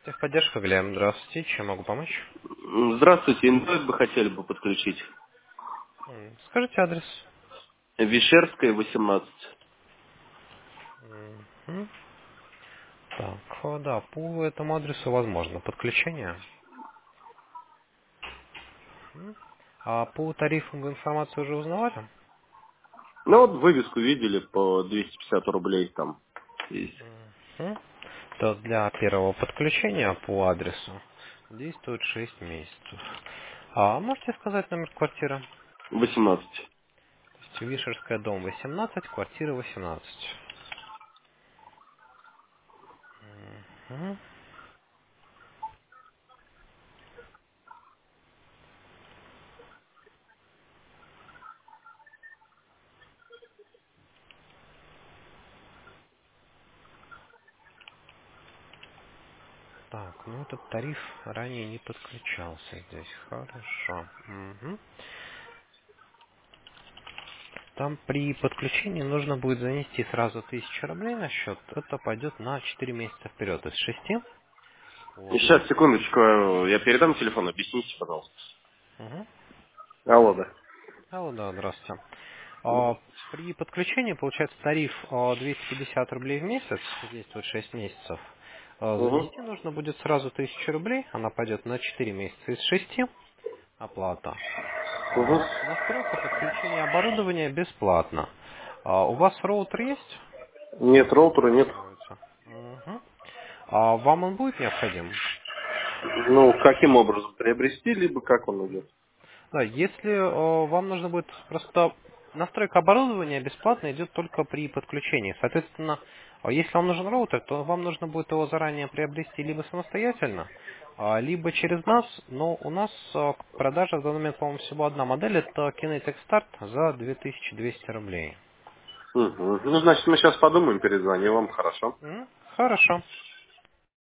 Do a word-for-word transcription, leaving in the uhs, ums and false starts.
Техподдержка, Глеб, здравствуйте, чем могу помочь? М, Здравствуйте, интернет бы хотели бы подключить. М, Скажите адрес. Вишерская, восемнадцать. Мгм. Так, о, да, по этому адресу возможно подключение. Мгм. А по тарифам вы информацию уже узнавали? Ну вот вывеску видели по двести пятьдесят рублей там есть. Мгм. То для первого подключения по адресу действует шесть месяцев. А можете сказать номер квартиры? восемнадцать. То есть Вишерская, дом восемнадцать, квартира восемнадцать. Мгм. Так, ну этот тариф ранее не подключался здесь. Хорошо. Мгм. Там при подключении нужно будет занести сразу тысячу рублей на счет. Это пойдет на четыре месяца вперед. Из шести. Вот. Сейчас, секундочку, э, я передам телефон, объясните, пожалуйста. Мгм. Алло, да. Алло, да, здравствуйте. Да. А, При подключении получается тариф а, двести пятьдесят рублей в месяц, действует шесть месяцев. А, Угу. Занести нужно будет сразу тысячу рублей, она пойдет на четыре месяца из шести. Оплата. Угу. А, Настройка подключения оборудования бесплатно. А, У вас роутер есть? Нет, роутера нет. Используется. Мгм. А вам он будет необходим? Ну, каким образом приобрести, либо как он идет? Да, если э, вам нужно будет просто настройка оборудования бесплатно идет только при подключении. Соответственно, э, если вам нужен роутер, то вам нужно будет его заранее приобрести либо самостоятельно, а, либо через нас. Но у нас э, к продаже в данный момент, по-моему, всего одна модель. Это Kinetic Start за две тысячи двести рублей. Угу. Ну, значит, мы сейчас подумаем, перезвоним вам, хорошо? М, Хорошо.